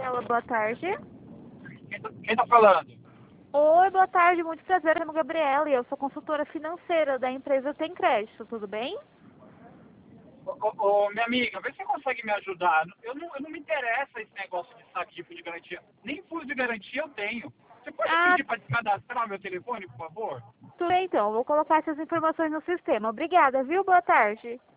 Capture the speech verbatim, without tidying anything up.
Ela, boa tarde. Quem tá, quem tá falando? Oi, boa tarde, muito prazer, eu me chamo Gabriela e eu sou consultora financeira da empresa Tem Crédito, tudo bem? Ô, ô, ô, minha amiga, vê se você consegue me ajudar. Eu não, eu não me interessa esse negócio de saque de fundo de garantia. Nem fundo de garantia eu tenho. Você pode Ah, pedir para descadastrar meu telefone, por favor? tudo bem então, eu vou colocar essas informações no sistema. Obrigada, viu? Boa tarde.